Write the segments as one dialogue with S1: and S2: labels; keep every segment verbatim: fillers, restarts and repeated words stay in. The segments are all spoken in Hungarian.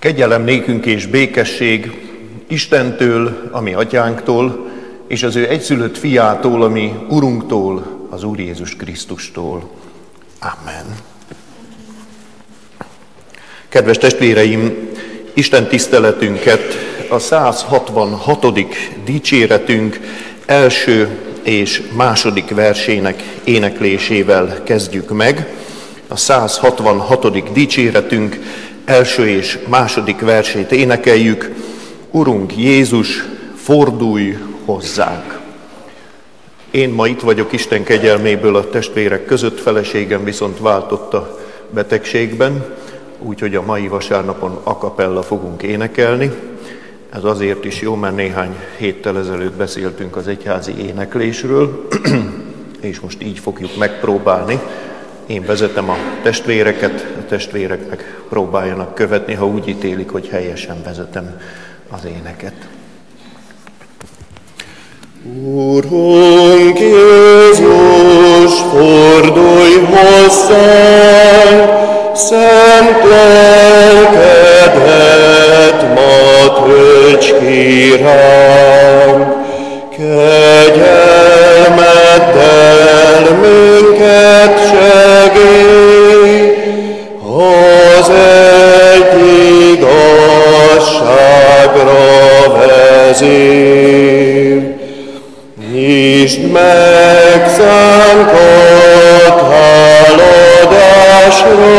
S1: Kegyelem nékünk és békesség Istentől, ami atyánktól, és az ő egyszülött fiától, ami Urunktól, az Úr Jézus Krisztustól. Amen. Kedves testvéreim, Isten tiszteletünket a száz hatvanhatodik dicséretünk első és második versének éneklésével kezdjük meg. A száz hatvanhatodik dicséretünk első és második versét énekeljük. Urunk Jézus, fordulj hozzánk! Én ma itt vagyok Isten kegyelméből a testvérek között, feleségem viszont váltott a betegségben, úgyhogy a mai vasárnapon a cappella fogunk énekelni. Ez azért is jó, mert néhány héttel ezelőtt beszéltünk az egyházi éneklésről, és most így fogjuk megpróbálni. Én vezetem a testvéreket, a testvéreknek próbáljanak követni, ha úgy ítélik, hogy helyesen vezetem az éneket.
S2: Urunk Jézus, fordulj hozzánk, szent lelkedet ma tölts ki ránk, kegyelmeddel minket segíts, az egy igazságra vezér. Nyisd meg szánkat háladásra,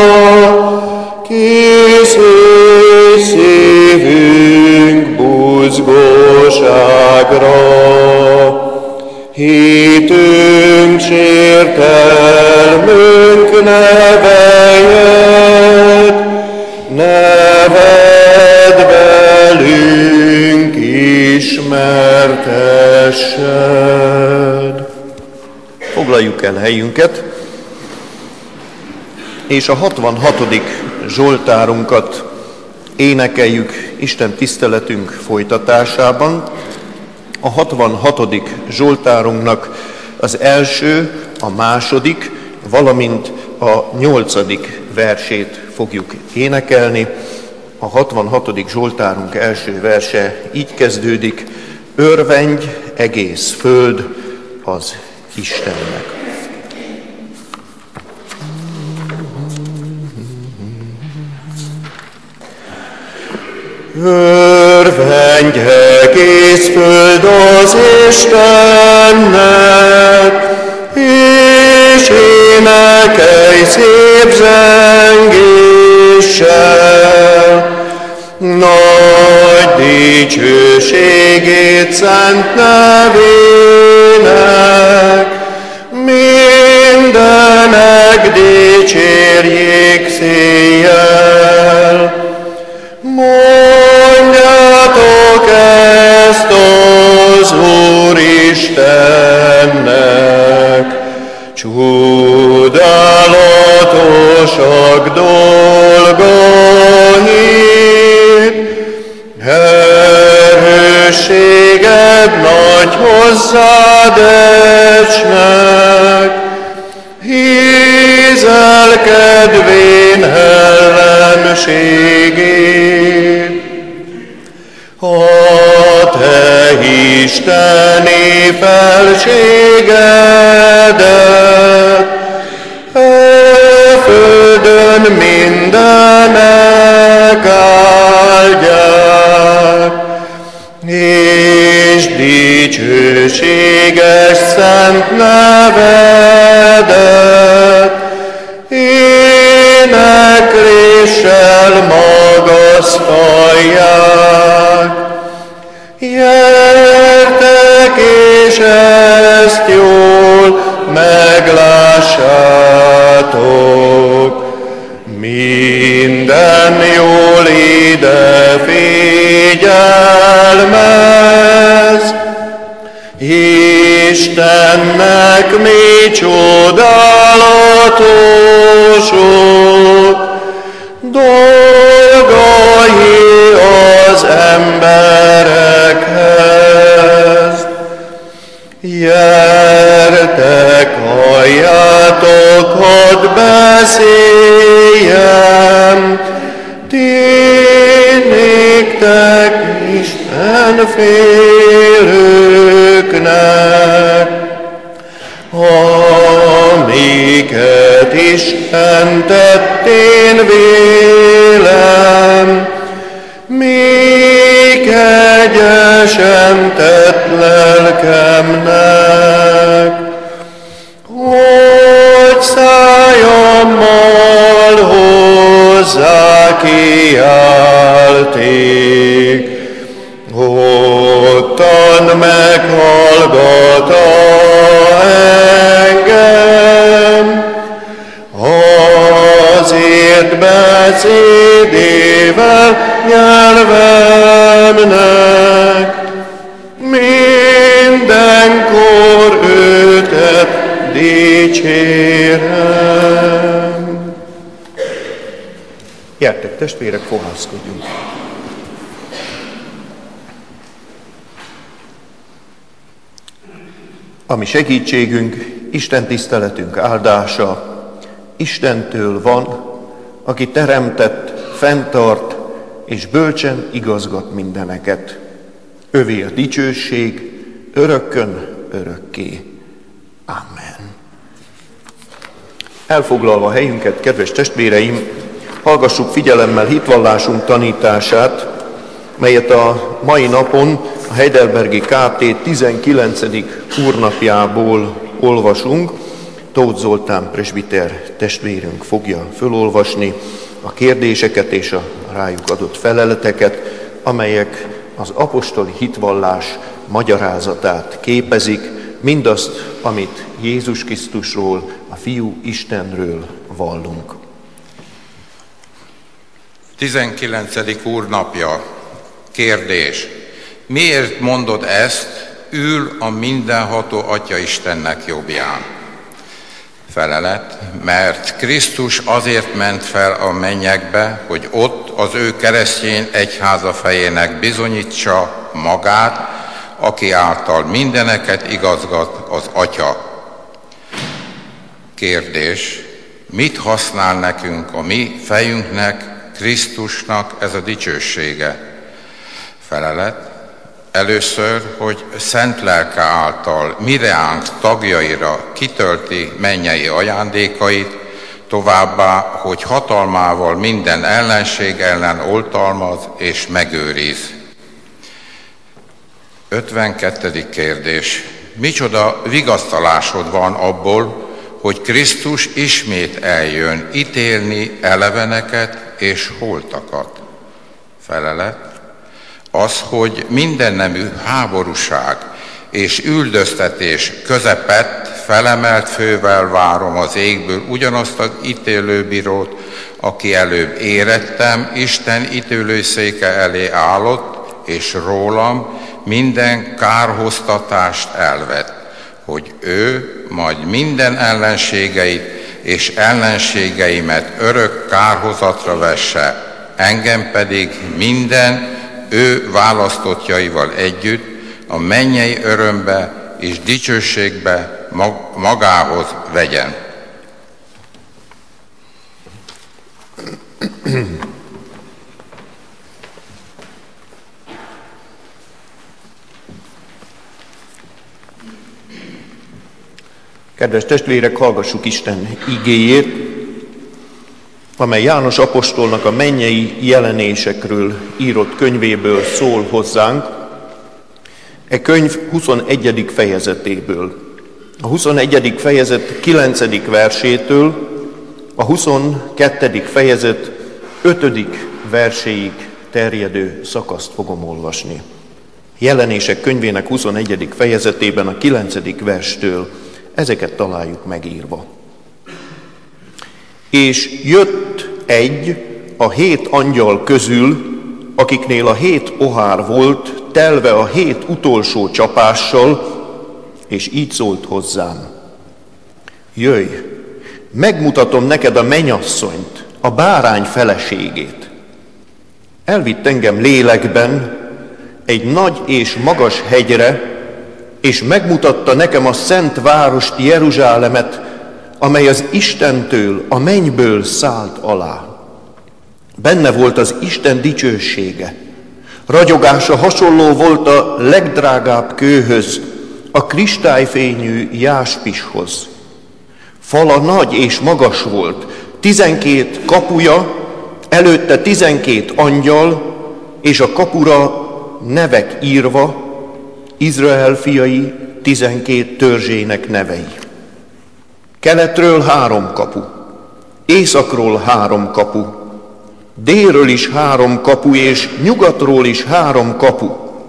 S2: készíts szívünk buzgóságra. Hitünk sértelmünk neveljed, neved velünk ismertessed.
S1: Foglaljuk el helyünket, és a hatvanhatodik zsoltárunkat énekeljük Isten tiszteletünk folytatásában. A hatvanhatodik zsoltárunknak az első, a második, valamint a nyolcadik versét fogjuk énekelni. A hatvanhatodik zsoltárunk első verse így kezdődik: örvendj egész föld az Istennek.
S2: Örvendj egész föld az Istennek, és énekelj szép zengéssel. Nagy dicsőségét szent nevének, mindenek dicsérjék széjjel. Mondjátok ezt az Úristennek, csodálatosak dolgait, erősséged nagy hozzád esnek, hízelkedvén ellenségét. A te isteni felségedet e földön mindenek áldják, és dicsőséges szent nevedet énekléssel magasztalják. Gyertek és ezt jól meglássátok, minden jól ide figyelmez. Istennek mi csodálatosok dolgai az emberekhez. Gyertek, halljátok, hadd beszéljem, ti félőknek, amiket Isten tett, én vélem, mi kegyesen tett lelkemnek, hogy szájammal hozzá kiálték, ottan meghallgatta engem, azért beszédével nyelvemnek, mindenkor őtet dicsérem.
S1: Gyertek, testvérek, fohászkodjunk. Ami segítségünk, Isten tiszteletünk áldása Istentől van, aki teremtett, fenntart és bölcsen igazgat mindeneket. Övé a dicsőség, örökkön, örökké. Amen. Elfoglalva helyünket, kedves testvéreim, hallgassuk figyelemmel hitvallásunk tanítását, melyet a mai napon a Heidelbergi ká té tizenkilencedik úrnapjából olvasunk. Tóth Zoltán presbiter testvérünk fogja fölolvasni a kérdéseket és a rájuk adott feleleteket, amelyek az apostoli hitvallás magyarázatát képezik, mindazt, amit Jézus Krisztusról, a Fiú Istenről vallunk.
S3: tizenkilencedik úrnapja. Kérdés. Miért mondod ezt, ül a mindenható Atya Istennek jobbján? Felelet, mert Krisztus azért ment fel a mennyekbe, hogy ott az ő keresztény egyháza fejének bizonyítsa magát, aki által mindeneket igazgat az Atya. Kérdés. Mit használ nekünk, a mi fejünknek, Krisztusnak ez a dicsősége? Felelet. Először, hogy szent lelke által mireánk tagjaira kitölti mennyei ajándékait, továbbá, hogy hatalmával minden ellenség ellen oltalmaz és megőriz. ötvenkettedik kérdés. Micsoda vigasztalásod van abból, hogy Krisztus ismét eljön ítélni eleveneket és holtakat? Felelet. Az, hogy mindennemű háborúság és üldöztetés közepett felemelt fővel várom az égből ugyanazt az ítélőbírót, aki előbb érettem, Isten ítélőszéke elé állott, és rólam minden kárhoztatást elvett, hogy ő majd minden ellenségeit és ellenségeimet örök kárhozatra vesse, engem pedig minden ő választottjaival együtt a mennyei örömbe és dicsőségbe magához vegyen.
S1: Kedves testvérek, hallgassuk Isten igéjét, amely János apostolnak a mennyei jelenésekről írott könyvéből szól hozzánk, e könyv huszonegyedik fejezetéből. A huszonegyedik fejezet kilencedik versétől a huszonkettedik fejezet ötödik verséig terjedő szakaszt fogom olvasni. Jelenések könyvének huszonegyedik fejezetében a kilencedik verstől ezeket találjuk megírva. És jött egy a hét angyal közül, akiknél a hét pohár volt, telve a hét utolsó csapással, és így szólt hozzám. Jöjj, megmutatom neked a mennyasszonyt, a bárány feleségét. Elvitt engem lélekben egy nagy és magas hegyre, és megmutatta nekem a szent várost, Jeruzsálemet, amely az Istentől, a mennyből szállt alá. Benne volt az Isten dicsősége. Ragyogása hasonló volt a legdrágább kőhöz, a kristályfényű jáspishoz. Fala nagy és magas volt, tizenkét kapuja, előtte tizenkét angyal, és a kapura nevek írva, Izrael fiai tizenkét törzsének nevei. Keletről három kapu, északról három kapu, délről is három kapu, és nyugatról is három kapu.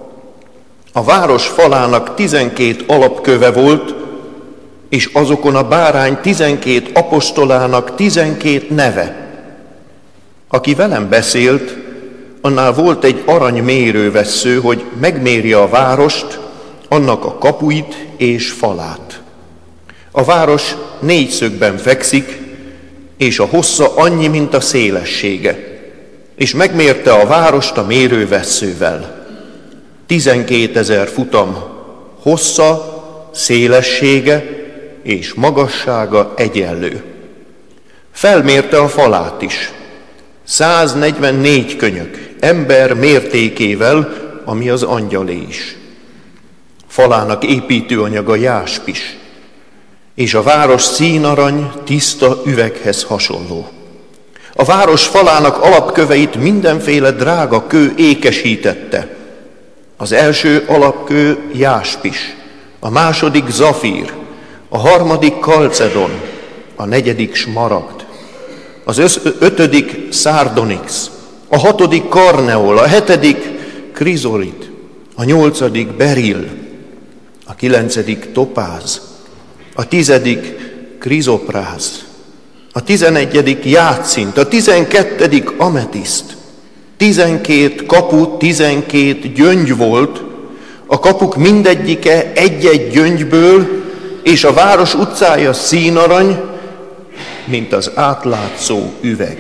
S1: A város falának tizenkét alapköve volt, és azokon a bárány tizenkét apostolának tizenkét neve. Aki velem beszélt, annál volt egy arany mérővessző, hogy megmérje a várost, annak a kapuit és falát. A város négyszögben fekszik, és a hossza annyi, mint a szélessége, és megmérte a várost a mérővesszővel. Tizenkétezer futam hossza, szélessége és magassága egyenlő. Felmérte a falát is, száznegyvennégy könyök, ember mértékével, ami az angyalé is. Falának építőanyaga jáspis, és a város színarany tiszta üveghez hasonló. A város falának alapköveit mindenféle drága kő ékesítette. Az első alapkő jáspis, a második zafír, a harmadik kalcedon, a negyedik smaragd, az ötödik szárdonix, a hatodik karneol, a hetedik krizolit, a nyolcadik beril, a kilencedik topáz, a tizedik krizopráz, a tizenegyedik játszint, a tizenkettedik ametiszt. Tizenkét kapu, tizenkét gyöngy volt, a kapuk mindegyike egy-egy gyöngyből, és a város utcája színarany, mint az átlátszó üveg.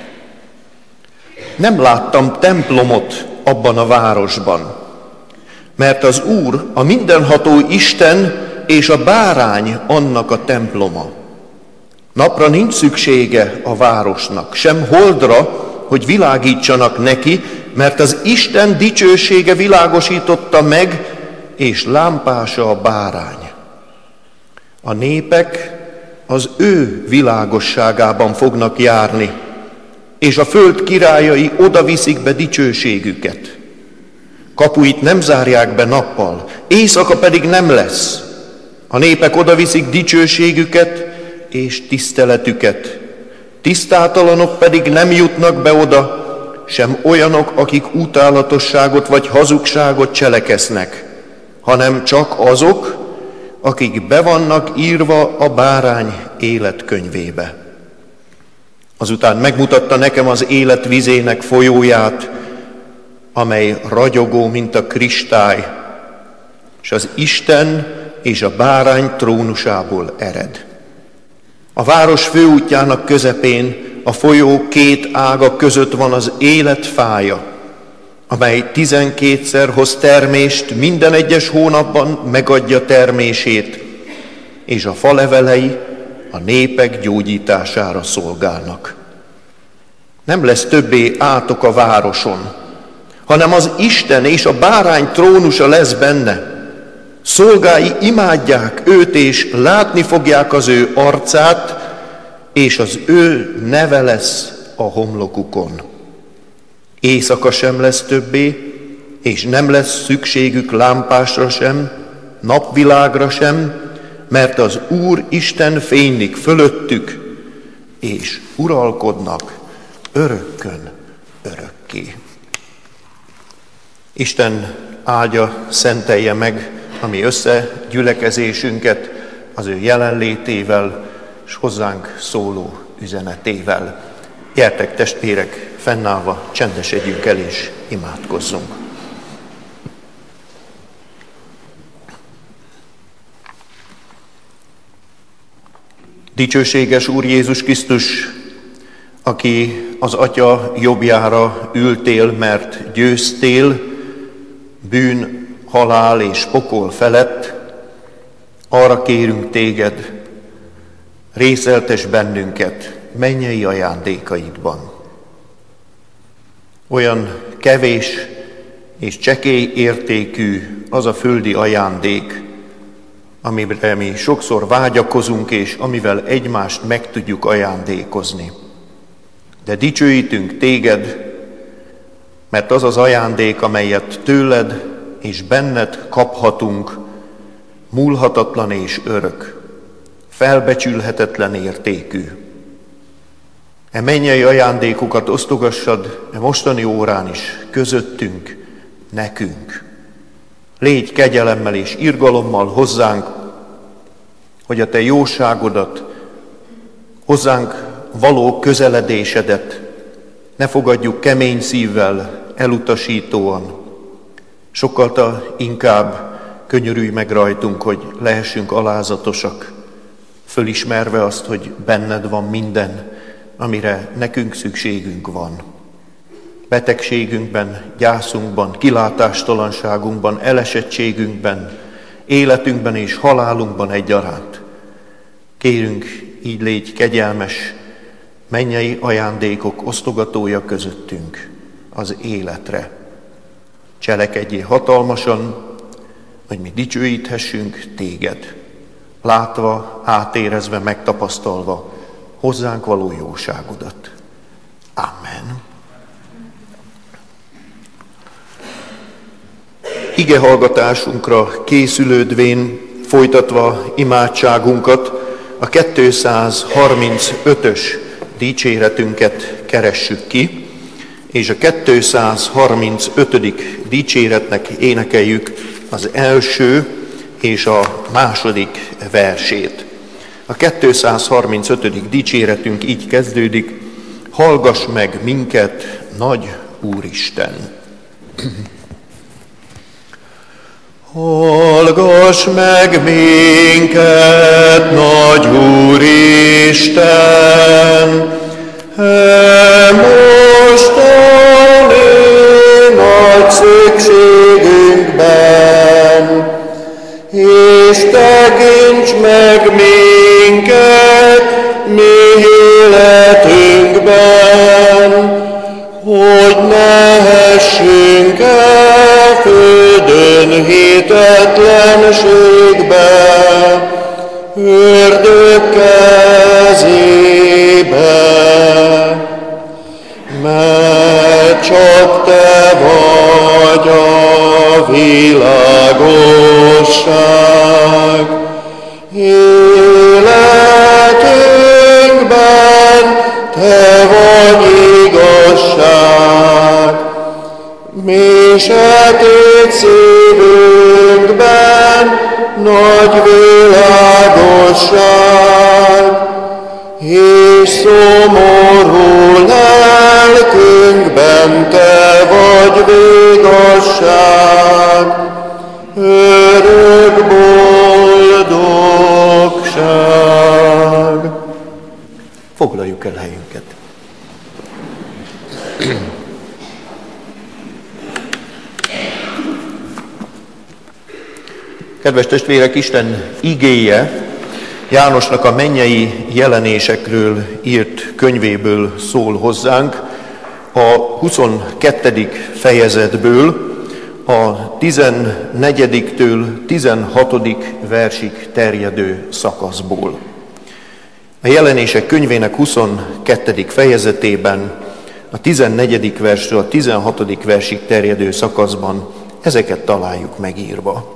S1: Nem láttam templomot abban a városban, mert az Úr, a mindenható Isten és a bárány annak a temploma. Napra nincs szüksége a városnak, sem holdra, hogy világítsanak neki, mert az Isten dicsősége világosította meg, és lámpása a bárány. A népek az ő világosságában fognak járni, és a föld királyai oda viszik be dicsőségüket. Kapuit nem zárják be nappal, éjszaka pedig nem lesz. A népek oda viszik dicsőségüket és tiszteletüket. Tisztátalanok pedig nem jutnak be oda, sem olyanok, akik utálatosságot vagy hazugságot cselekesznek, hanem csak azok, akik be vannak írva a bárány életkönyvébe. Azután megmutatta nekem az élet vizének folyóját, amely ragyogó, mint a kristály, és az Isten és a bárány trónusából ered. A város főútjának közepén, a folyó két ága között van az élet fája, amely tizenkétszer hoz termést, minden egyes hónapban megadja termését, és a falevelei a népek gyógyítására szolgálnak. Nem lesz többé átok a városon, hanem az Isten és a bárány trónusa lesz benne. Szolgái imádják őt, és látni fogják az ő arcát, és az ő neve lesz a homlokukon. Éjszaka sem lesz többé, és nem lesz szükségük lámpásra sem, napvilágra sem, mert az Úr Isten fénylik fölöttük, és uralkodnak örökkön örökké. Isten áldja, szentelje meg a mi összegyülekezésünket az ő jelenlétével és hozzánk szóló üzenetével. Gyertek, testvérek, fennállva csendesedjünk el és imádkozzunk. Dicsőséges Úr Jézus Krisztus, aki az Atya jobbjára ültél, mert győztél bűn, halál és pokol felett, arra kérünk téged, részeltess bennünket mennyei ajándékaidban. Olyan kevés és csekély értékű az a földi ajándék, amire mi sokszor vágyakozunk, és amivel egymást meg tudjuk ajándékozni. De dicsőítünk téged, mert az az ajándék, amelyet tőled és benned kaphatunk, múlhatatlan és örök, felbecsülhetetlen értékű. E mennyei ajándékokat osztogassad e mostani órán is közöttünk, nekünk. Légy kegyelemmel és irgalommal hozzánk, hogy a te jóságodat, hozzánk való közeledésedet ne fogadjuk kemény szívvel, elutasítóan. Sokkal inkább könyörülj meg rajtunk, hogy lehessünk alázatosak, fölismerve azt, hogy benned van minden, amire nekünk szükségünk van. Betegségünkben, gyászunkban, kilátástalanságunkban, elesettségünkben, életünkben és halálunkban egyaránt. Kérünk, így légy kegyelmes, mennyei ajándékok osztogatója közöttünk az életre. Cselekedjél hatalmasan, hogy mi dicsőíthessünk téged, látva, átérezve, megtapasztalva hozzánk való jóságodat. Amen. Igehallgatásunkra készülődvén, folytatva imádságunkat, a kétszázharmincötös dicséretünket keressük ki, és a kétszázharmincötödik dicséretnek énekeljük az első és a második versét. A kétszázharmincötödik dicséretünk így kezdődik: hallgass meg minket, nagy Úristen!
S2: Hallgass meg minket, nagy Úristen! E mostani nagy szükségünkben, és tekints meg minket mi életünkben, hogy ne hessünk el földön hitetlenségbe, ördög kezébe. Mert csak te vagy a világosság, életünkben te vagy igazság, mi sötét szívünkben nagy világosság, és szomorú lelkünkben te vagy vigaszság, örök boldogság.
S1: Foglaljuk el helyünket. Kedves testvérek, Isten igéje Jánosnak a mennyei jelenésekről írt könyvéből szól hozzánk, a huszonkettedik fejezetből, a tizennegyediktől tizenhatodik versig terjedő szakaszból. A jelenések könyvének huszonkettedik fejezetében, a tizennegyedik verstől a tizenhatodik versig terjedő szakaszban ezeket találjuk megírva.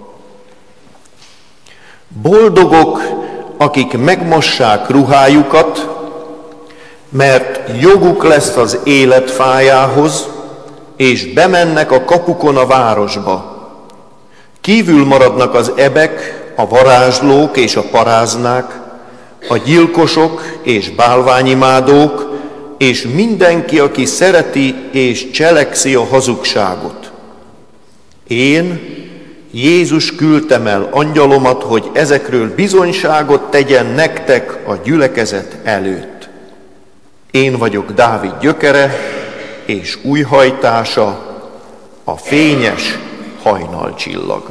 S1: Boldogok, akik megmossák ruhájukat, mert joguk lesz az élet fájához, és bemennek a kapukon a városba. Kívül maradnak az ebek, a varázslók és a paráznák, a gyilkosok és bálványimádók, és mindenki, aki szereti és cselekszi a hazugságot. Én, Jézus küldtem el angyalomat, hogy ezekről bizonyságot tegyen nektek a gyülekezet előtt. Én vagyok Dávid gyökere és újhajtása, a fényes hajnalcsillag.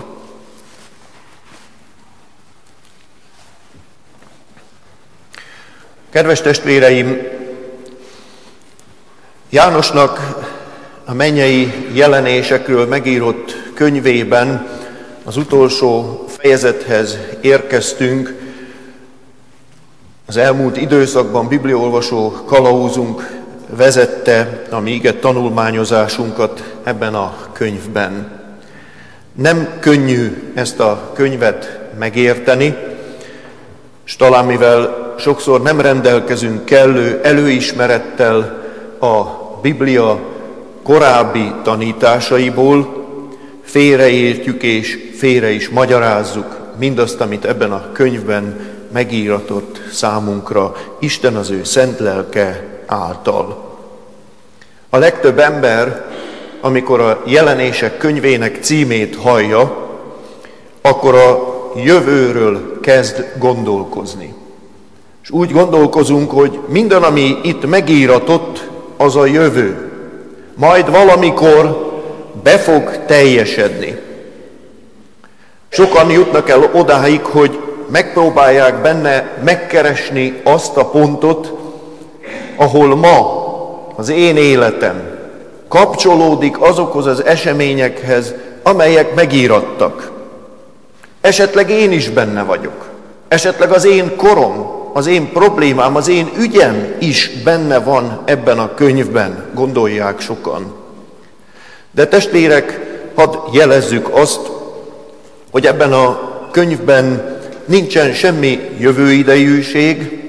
S1: Kedves testvéreim, Jánosnak a mennyei jelenésekről megírott könyvében az utolsó fejezethez érkeztünk. Az elmúlt időszakban bibliaolvasó kalauzunk vezette a mi ige tanulmányozásunkat ebben a könyvben. Nem könnyű ezt a könyvet megérteni, és talán mivel sokszor nem rendelkezünk kellő előismerettel a Biblia korábbi tanításaiból, félreértjük és félre is magyarázzuk mindazt, amit ebben a könyvben megíratott számunkra Isten az ő szent lelke által. A legtöbb ember, amikor a Jelenések könyvének címét hallja, akkor a jövőről kezd gondolkozni. És úgy gondolkozunk, hogy minden, ami itt megíratott, az a jövő. Majd valamikor be fog teljesedni. Sokan jutnak el odáig, hogy megpróbálják benne megkeresni azt a pontot, ahol ma az én életem kapcsolódik azokhoz az eseményekhez, amelyek megírattak. Esetleg én is benne vagyok. Esetleg az én korom, az én problémám, az én ügyem is benne van ebben a könyvben, gondolják sokan. De testvérek, hadd jelezzük azt, hogy ebben a könyvben nincsen semmi jövőidejűség,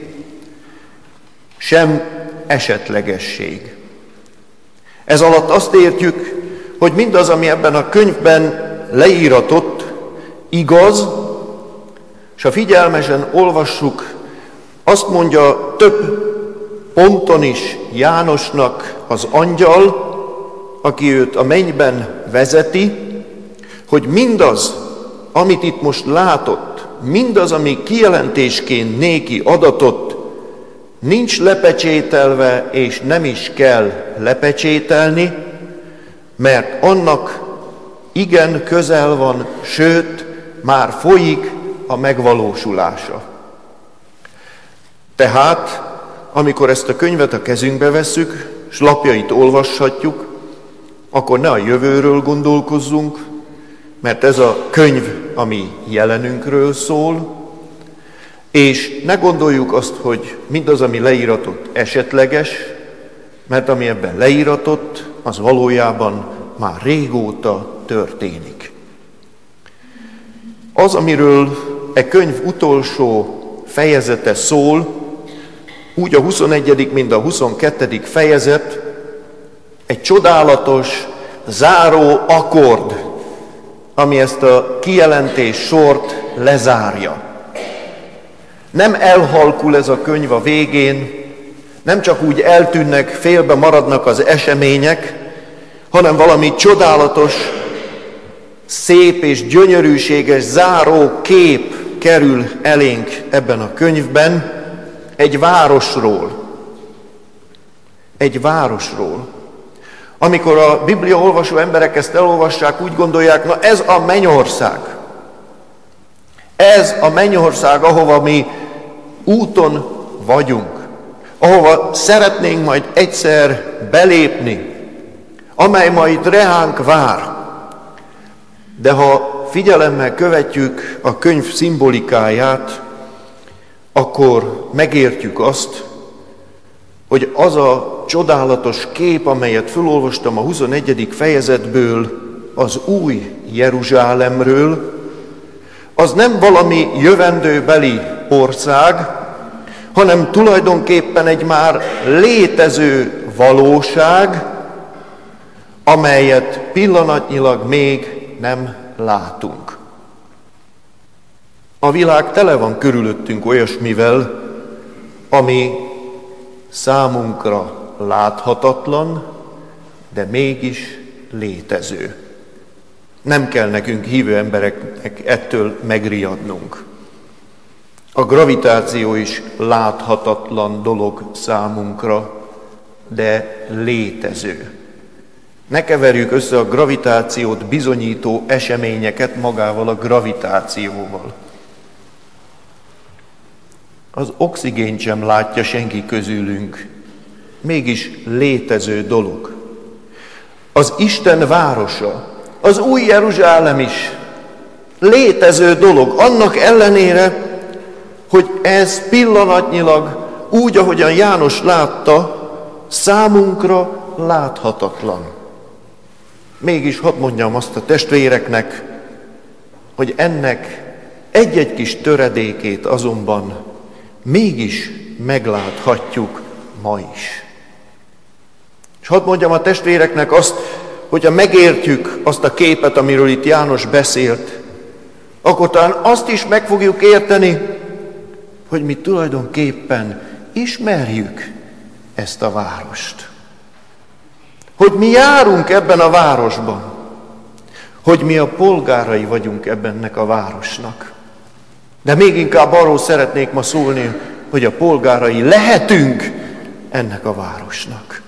S1: sem esetlegesség. Ez alatt azt értjük, hogy mindaz, ami ebben a könyvben leíratott, igaz, és ha figyelmesen olvassuk, azt mondja több ponton is Jánosnak az angyal, aki őt a mennyben vezeti, hogy mindaz, amit itt most látott, mindaz, ami kijelentésként néki adatott, nincs lepecsételve, és nem is kell lepecsételni, mert annak igen közel van, sőt, már folyik a megvalósulása. Tehát, amikor ezt a könyvet a kezünkbe vesszük, s lapjait olvashatjuk, akkor ne a jövőről gondolkozzunk, mert ez a könyv a mi jelenünkről szól, és ne gondoljuk azt, hogy mindaz, ami leíratott, esetleges, mert ami ebben leíratott, az valójában már régóta történik. Az, amiről e könyv utolsó fejezete szól, úgy a huszonegyedik, mint a huszonkettedik fejezet, egy csodálatos, záró akkord, ami ezt a kijelentés sort lezárja. Nem elhalkul ez a könyv a végén, nem csak úgy eltűnnek, félbe maradnak az események, hanem valami csodálatos, szép és gyönyörűséges záró kép kerül elénk ebben a könyvben, egy városról. Egy városról. Amikor a Biblia olvasó emberek ezt elolvassák, úgy gondolják, na ez a mennyország. Ez a mennyország, ahova mi úton vagyunk. Ahova szeretnénk majd egyszer belépni, amely majd reánk vár. De ha figyelemmel követjük a könyv szimbolikáját, akkor megértjük azt, hogy az a csodálatos kép, amelyet felolvastam a huszonegyedik fejezetből, az új Jeruzsálemről, az nem valami jövendőbeli ország, hanem tulajdonképpen egy már létező valóság, amelyet pillanatnyilag még nem látunk. A világ tele van körülöttünk olyasmivel, ami számunkra láthatatlan, de mégis létező. Nem kell nekünk hívő embereknek ettől megriadnunk. A gravitáció is láthatatlan dolog számunkra, de létező. Ne keverjük össze a gravitációt bizonyító eseményeket magával a gravitációval. Az oxigént sem látja senki közülünk, mégis létező dolog. az Isten városa, az új Jeruzsálem is létező dolog, annak ellenére, hogy ez pillanatnyilag, úgy, ahogyan János látta, számunkra láthatatlan. Mégis hadd mondjam azt a testvéreknek, hogy ennek egy-egy kis töredékét azonban mégis megláthatjuk ma is. És hadd mondjam a testvéreknek azt, hogyha megértjük azt a képet, amiről itt János beszélt, akkor talán azt is meg fogjuk érteni, hogy mi tulajdonképpen ismerjük ezt a várost. Hogy mi járunk ebben a városban, hogy mi a polgárai vagyunk ebbennek a városnak. De még inkább arról szeretnék ma szólni, hogy a polgárai lehetünk ennek a városnak.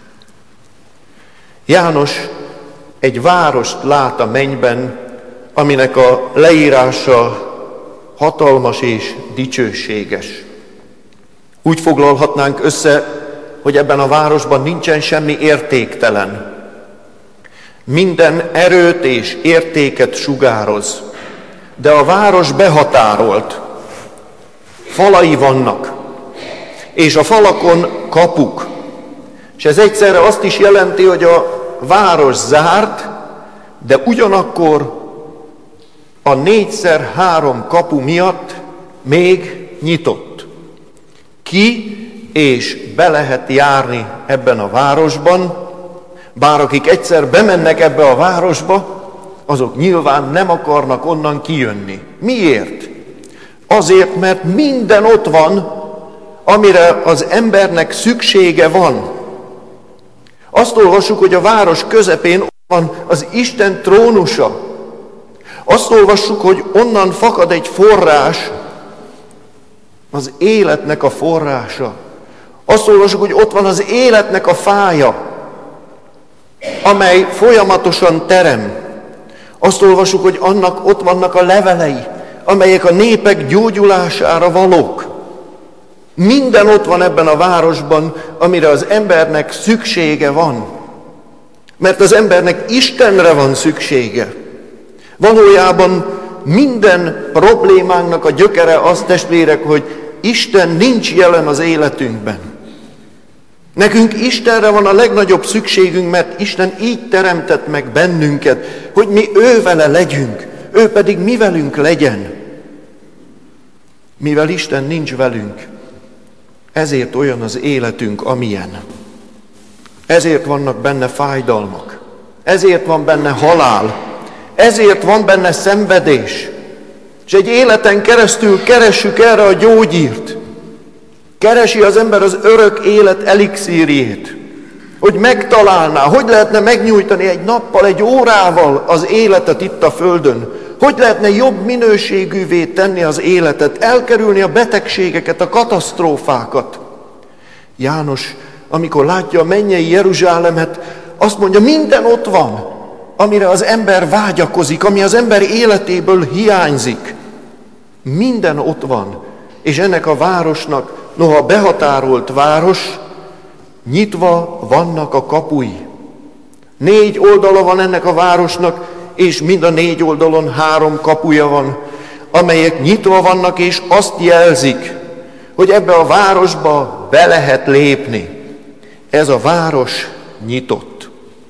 S1: János egy várost lát a mennyben, aminek a leírása hatalmas és dicsőséges. Úgy foglalhatnánk össze, hogy ebben a városban nincsen semmi értéktelen. Minden erőt és értéket sugároz, de a város behatárolt. Falai vannak, és a falakon kapuk. És ez egyszerre azt is jelenti, hogy a város zárt, de ugyanakkor a négyszer három kapu miatt még nyitott. Ki és be lehet járni ebben a városban, bár akik egyszer bemennek ebbe a városba, azok nyilván nem akarnak onnan kijönni. Miért? Azért, mert minden ott van, amire az embernek szüksége van. Azt olvassuk, hogy a város közepén ott van az Isten trónusa. Azt olvassuk, hogy onnan fakad egy forrás, az életnek a forrása. Azt olvassuk, hogy ott van az életnek a fája, amely folyamatosan terem. Azt olvassuk, hogy annak ott vannak a levelei, amelyek a népek gyógyulására valók. Minden ott van ebben a városban, amire az embernek szüksége van. Mert az embernek Istenre van szüksége. Valójában minden problémánknak a gyökere az, testvérek, hogy Isten nincs jelen az életünkben. Nekünk Istenre van a legnagyobb szükségünk, mert Isten így teremtett meg bennünket, hogy mi ő vele legyünk, ő pedig mi velünk legyen. Mivel Isten nincs velünk, ezért olyan az életünk, amilyen. Ezért vannak benne fájdalmak, ezért van benne halál, ezért van benne szenvedés. És egy életen keresztül keressük erre a gyógyírt. Keresi az ember az örök élet elixírjét, hogy megtalálná, hogy lehetne megnyújtani egy nappal, egy órával az életet itt a földön, hogy lehetne jobb minőségűvé tenni az életet, elkerülni a betegségeket, a katasztrófákat. János, amikor látja a mennyei Jeruzsálemet, azt mondja, minden ott van, amire az ember vágyakozik, ami az ember életéből hiányzik. Minden ott van, és ennek a városnak, noha behatárolt város, nyitva vannak a kapui. Négy oldala van ennek a városnak, és mind a négy oldalon három kapuja van, amelyek nyitva vannak, és azt jelzik, hogy ebbe a városba be lehet lépni. Ez a város nyitott.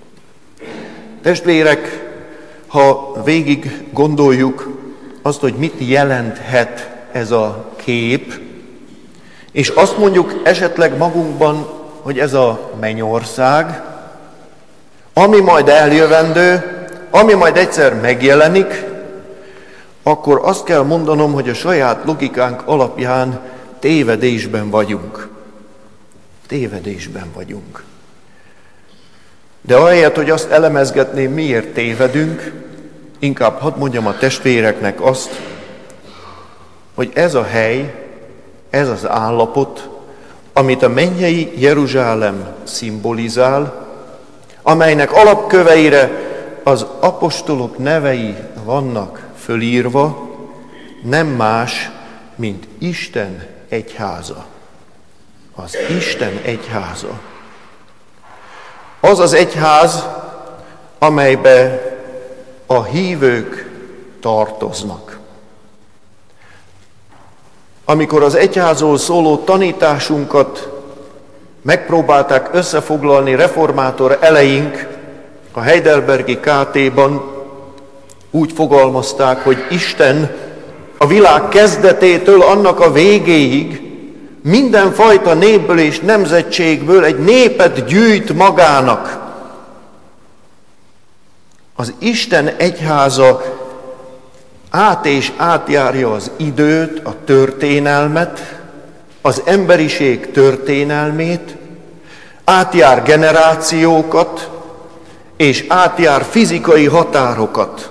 S1: Testvérek, ha végig gondoljuk azt, hogy mit jelenthet ez a kép, és azt mondjuk esetleg magunkban, hogy ez a mennyország, ami majd eljövendő, ami majd egyszer megjelenik, akkor azt kell mondanom, hogy a saját logikánk alapján tévedésben vagyunk. Tévedésben vagyunk. De ahelyett, hogy azt elemezgetném, miért tévedünk, inkább hadd mondjam a testvéreknek azt, hogy ez a hely, ez az állapot, amit a mennyei Jeruzsálem szimbolizál, amelynek alapköveire az apostolok nevei vannak fölírva, nem más, mint Isten egyháza. Az Isten egyháza. Az az egyház, amelybe a hívők tartoznak. Amikor az egyházról szóló tanításunkat megpróbálták összefoglalni reformátor eleink a Heidelbergi ká té-ban, úgy fogalmazták, hogy Isten a világ kezdetétől annak a végéig mindenfajta népből és nemzetségből egy népet gyűjt magának. Az Isten egyháza át és átjárja az időt, a történelmet, az emberiség történelmét, átjár generációkat, és átjár fizikai határokat.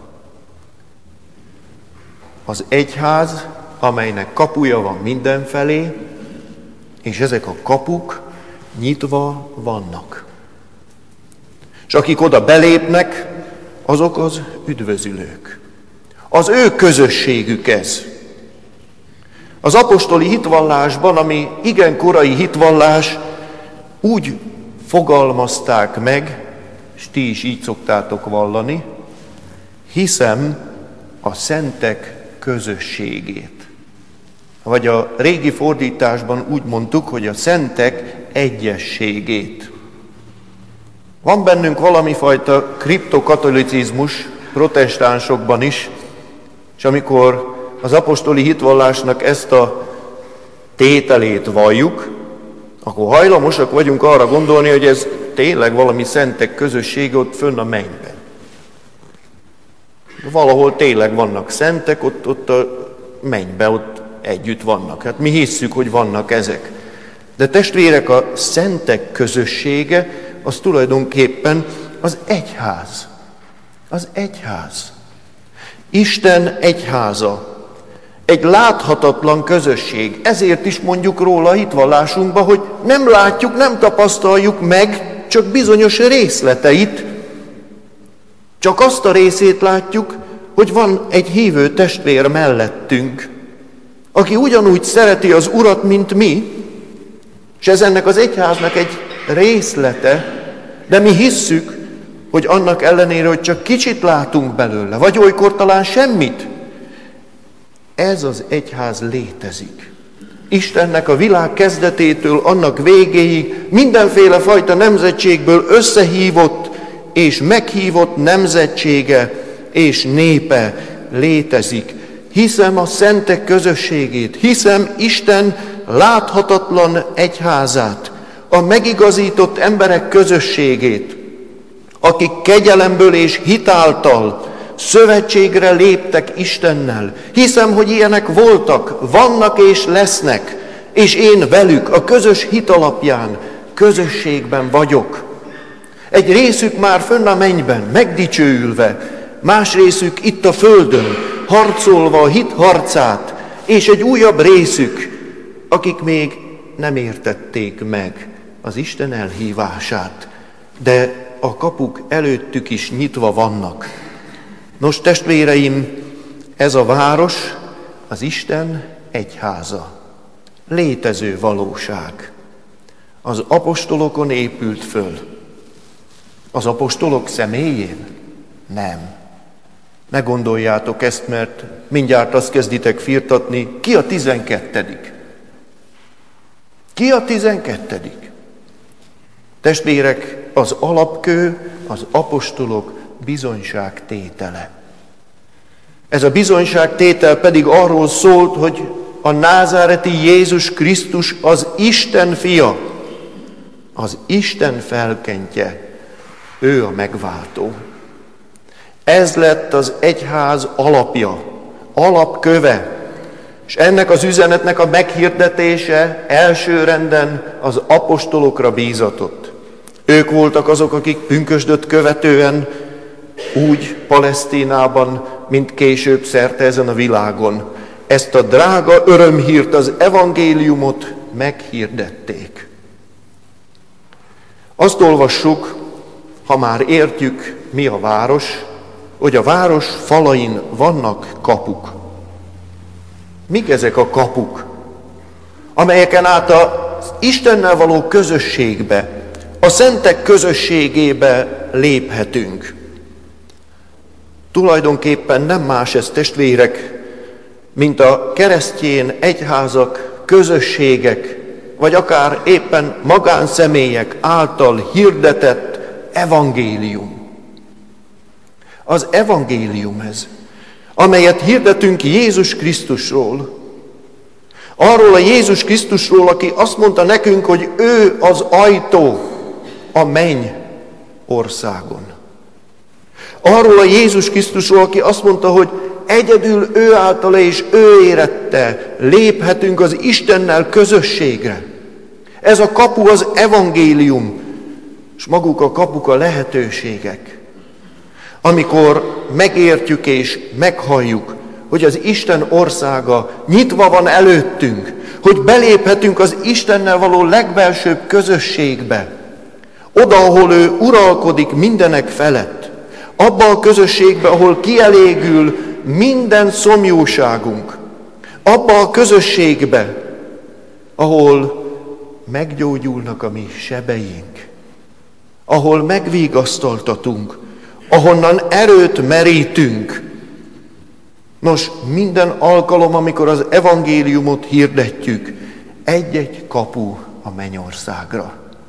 S1: Az egyház, amelynek kapuja van mindenfelé, és ezek a kapuk nyitva vannak. És akik oda belépnek, azok az üdvözülők. Az ő közösségük ez. Az apostoli hitvallásban, ami igen korai hitvallás, úgy fogalmazták meg, és ti is így szoktátok vallani, hiszem a szentek közösségét. Vagy a régi fordításban úgy mondtuk, hogy a szentek egyességét. Van bennünk valami fajta kriptokatolicizmus protestánsokban is, és amikor az apostoli hitvallásnak ezt a tételét valljuk, akkor hajlamosak vagyunk arra gondolni, hogy ez tényleg valami szentek közössége ott fönn a mennyben. Valahol tényleg vannak szentek, ott, ott a mennyben, ott együtt vannak. Hát mi hisszük, hogy vannak ezek. De testvérek, a szentek közössége az tulajdonképpen az egyház. Az egyház. Isten egyháza. Egy láthatatlan közösség. Ezért is mondjuk róla a hitvallásunkba, hogy nem látjuk, nem tapasztaljuk meg csak bizonyos részleteit, csak azt a részét látjuk, hogy van egy hívő testvér mellettünk, aki ugyanúgy szereti az Urat, mint mi, és ez ennek az egyháznak egy részlete, de mi hisszük, hogy annak ellenére, hogy csak kicsit látunk belőle, vagy olykor talán semmit, ez az egyház létezik. Istennek a világ kezdetétől annak végéig mindenféle fajta nemzetségből összehívott és meghívott nemzetsége és népe létezik. Hiszem a szentek közösségét, hiszem Isten láthatatlan egyházát, a megigazított emberek közösségét, akik kegyelemből és hitáltal szövetségre léptek Istennel. Hiszem, hogy ilyenek voltak, vannak és lesznek, és én velük a közös hit alapján közösségben vagyok. Egy részük már fönn a mennyben, megdicsőülve, más részük itt a földön, harcolva a hit harcát, és egy újabb részük, akik még nem értették meg az Isten elhívását, de a kapuk előttük is nyitva vannak. Nos, testvéreim, ez a város az Isten egyháza, létező valóság. Az apostolokon épült föl. Az apostolok személyén? Nem. Ne gondoljátok ezt, mert mindjárt azt kezditek firtatni, ki a tizenkettedik? Ki a tizenkettedik? Testvérek, az alapkő az apostolok bizonyságtétele. Ez a bizonyságtétel pedig arról szólt, hogy a názáreti Jézus Krisztus az Isten fia, az Isten felkentje, ő a megváltó. Ez lett az egyház alapja, alapköve, és ennek az üzenetnek a meghirdetése elsőrenden az apostolokra bízatott. Ők voltak azok, akik pünkösdöt követően úgy Palesztinában, mint később szerte ezen a világon ezt a drága örömhírt, az evangéliumot meghirdették. Azt olvassuk, ha már értjük, mi a város, hogy a város falain vannak kapuk. Mik ezek a kapuk, amelyeken át az Istennel való közösségbe, a szentek közösségébe léphetünk. Tulajdonképpen nem más ez, testvérek, mint a keresztény egyházak, közösségek, vagy akár éppen magánszemélyek által hirdetett evangélium. Az evangélium ez, amelyet hirdetünk Jézus Krisztusról. Arról a Jézus Krisztusról, aki azt mondta nekünk, hogy ő az ajtó a menny országon. Arról a Jézus Krisztusról, aki azt mondta, hogy egyedül ő általa és ő érette léphetünk az Istennel közösségre. Ez a kapu az evangélium, és maguk a kapuk a lehetőségek. Amikor megértjük és meghalljuk, hogy az Isten országa nyitva van előttünk, hogy beléphetünk az Istennel való legbelsőbb közösségbe, oda, ahol ő uralkodik mindenek felett, abba a közösségbe, ahol kielégül minden szomjúságunk, abba a közösségbe, ahol meggyógyulnak a mi sebeink, ahol megvigasztaltatunk, ahonnan erőt merítünk. Nos, minden alkalom, amikor az evangéliumot hirdetjük, egy-egy kapu a mennyországra.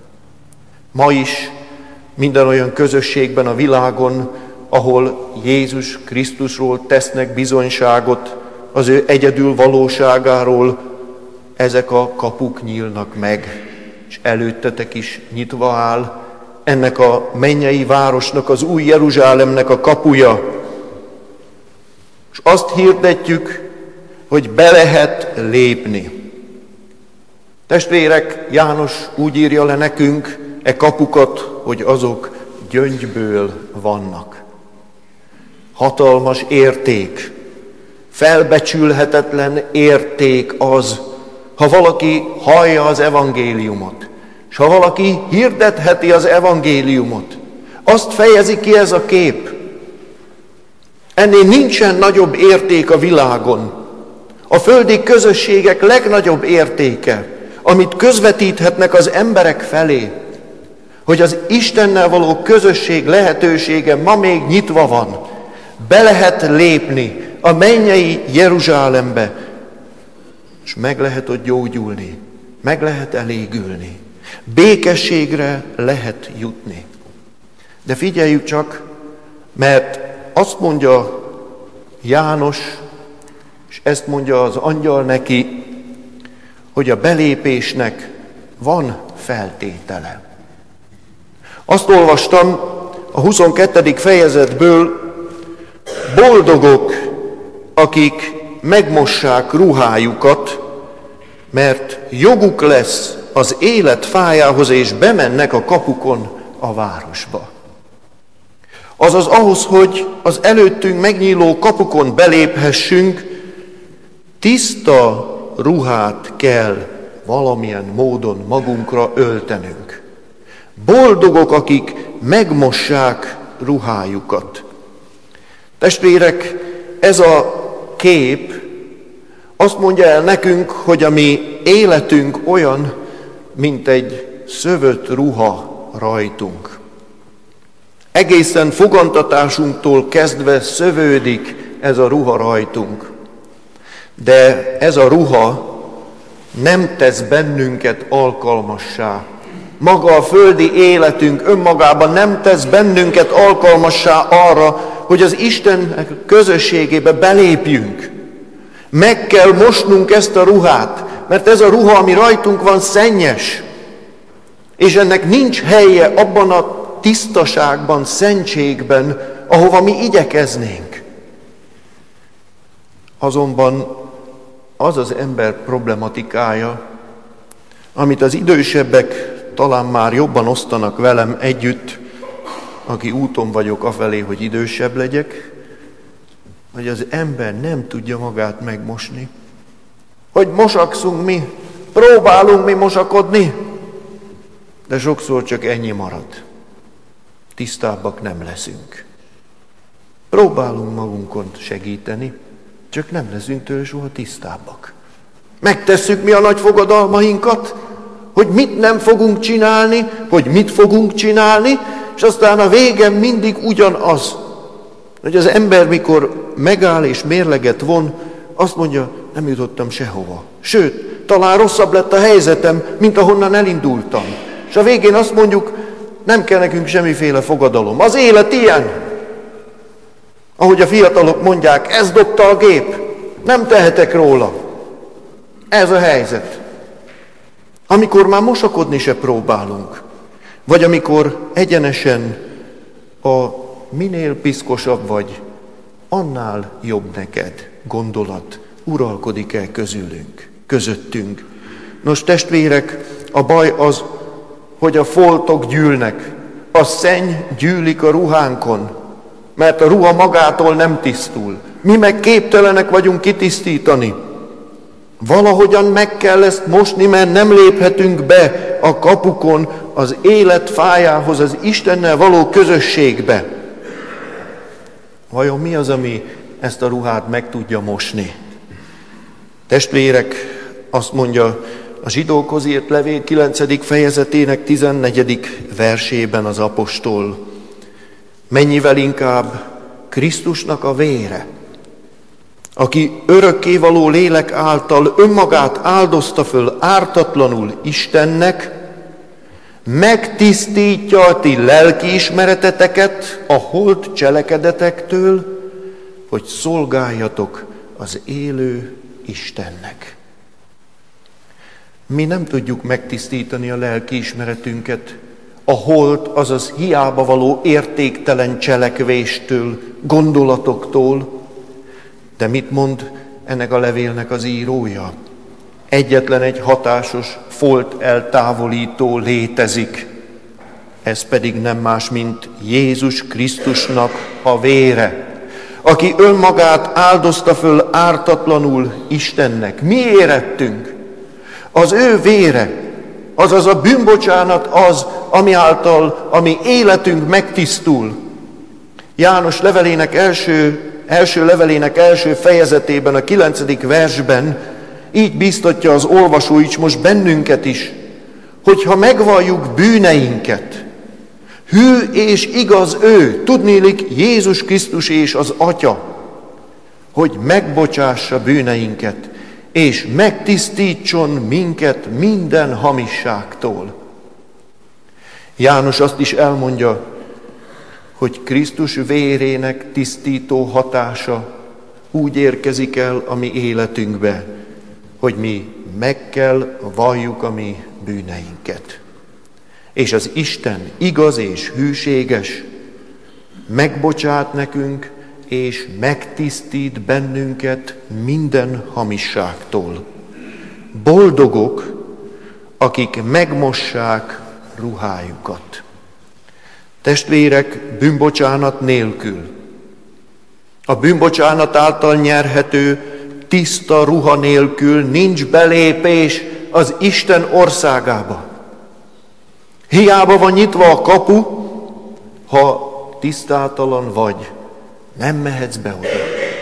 S1: Ma is minden olyan közösségben a világon, ahol Jézus Krisztusról tesznek bizonyságot, az ő egyedül valóságáról, ezek a kapuk nyílnak meg, és előttetek is nyitva áll ennek a mennyei városnak, az új Jeruzsálemnek a kapuja. És azt hirdetjük, hogy be lehet lépni. Testvérek, János úgy írja le nekünk e kapukat, hogy azok gyöngyből vannak. Hatalmas érték, felbecsülhetetlen érték az, ha valaki hallja az evangéliumot, és ha valaki hirdetheti az evangéliumot. Azt fejezi ki ez a kép. Ennél nincsen nagyobb érték a világon. A földi közösségek legnagyobb értéke, amit közvetíthetnek az emberek felé, hogy az Istennel való közösség lehetősége ma még nyitva van. Be lehet lépni a mennyei Jeruzsálembe, és meg lehet ott gyógyulni, meg lehet elégülni. Békességre lehet jutni. De figyeljük csak, mert azt mondja János, és ezt mondja az angyal neki, hogy a belépésnek van feltétele. Azt olvastam a huszonkettedik fejezetből, boldogok, akik megmossák ruhájukat, mert joguk lesz az élet fájához, és bemennek a kapukon a városba. Azaz ahhoz, hogy az előttünk megnyíló kapukon beléphessünk, tiszta ruhát kell valamilyen módon magunkra öltenünk. Boldogok, akik megmossák ruhájukat. Testvérek, ez a kép azt mondja el nekünk, hogy a mi életünk olyan, mint egy szövött ruha rajtunk. Egészen fogantatásunktól kezdve szövődik ez a ruha rajtunk. De ez a ruha nem tesz bennünket alkalmassá. Maga a földi életünk önmagában nem tesz bennünket alkalmassá arra, hogy az Isten közösségébe belépjünk. Meg kell mosnunk ezt a ruhát, mert ez a ruha, ami rajtunk van, szennyes. És ennek nincs helye abban a tisztaságban, szentségben, ahova mi igyekeznénk. Azonban az az ember problematikája, amit az idősebbek talán már jobban osztanak velem együtt, aki úton vagyok afelé, hogy idősebb legyek, hogy az ember nem tudja magát megmosni. Hogy mosakszunk mi, próbálunk mi mosakodni, de sokszor csak ennyi marad. Tisztábbak nem leszünk. Próbálunk magunkon segíteni, csak nem leszünk tőle soha tisztábbak. Megtesszük mi a nagy fogadalmainkat, hogy mit nem fogunk csinálni, hogy mit fogunk csinálni, és aztán a vége mindig ugyanaz, hogy az ember, mikor megáll és mérleget von, azt mondja, nem jutottam sehova. Sőt, talán rosszabb lett a helyzetem, mint ahonnan elindultam. És a végén azt mondjuk, nem kell nekünk semmiféle fogadalom. Az élet ilyen. Ahogy a fiatalok mondják, ez dobta a gép, nem tehetek róla. Ez a helyzet. Amikor már mosakodni se próbálunk, vagy amikor egyenesen a minél piszkosabb vagy, annál jobb neked gondolat uralkodik el közülünk, közöttünk. Nos, testvérek, a baj az, hogy a foltok gyűlnek, a szenny gyűlik a ruhánkon, mert a ruha magától nem tisztul. Mi meg képtelenek vagyunk kitisztítani. Valahogyan meg kell ezt mosni, mert nem léphetünk be a kapukon az élet fájához, az Istennel való közösségbe. Vajon mi az, ami ezt a ruhát meg tudja mosni? Testvérek, azt mondja a Zsidókhoz írt levél kilencedik fejezetének tizennegyedik versében az apostol. Mennyivel inkább Krisztusnak a vére, aki örökkévaló lélek által önmagát áldozta föl ártatlanul Istennek, megtisztítja a ti lelkiismereteteket a holt cselekedetektől, hogy szolgáljatok az élő Istennek. Mi nem tudjuk megtisztítani a lelkiismeretünket a holt, azaz hiába való értéktelen cselekvéstől, gondolatoktól, de mit mond ennek a levélnek az írója? Egyetlen egy hatásos folt eltávolító létezik, ez pedig nem más, mint Jézus Krisztusnak a vére, aki önmagát áldozta föl ártatlanul Istennek. Mi érettünk? Az ő vére, azaz a bűnbocsánat az, ami által a mi életünk megtisztul. János levelének első, első levelének első fejezetében, a kilencedik versben így bíztatja az olvasó is most bennünket is, hogyha megvalljuk bűneinket, hű és igaz ő, tudnélik Jézus Krisztus és az Atya, hogy megbocsássa bűneinket, és megtisztítson minket minden hamisságtól. János azt is elmondja, hogy Krisztus vérének tisztító hatása úgy érkezik el a mi életünkbe, hogy mi meg kell valljuk a mi bűneinket. És az Isten igaz és hűséges, megbocsát nekünk, és megtisztít bennünket minden hamisságtól. Boldogok, akik megmossák ruhájukat. Testvérek, bűnbocsánat nélkül, a bűnbocsánat által nyerhető tiszta ruha nélkül nincs belépés az Isten országába. Hiába van nyitva a kapu, ha tisztátalan vagy, nem mehetsz be oda.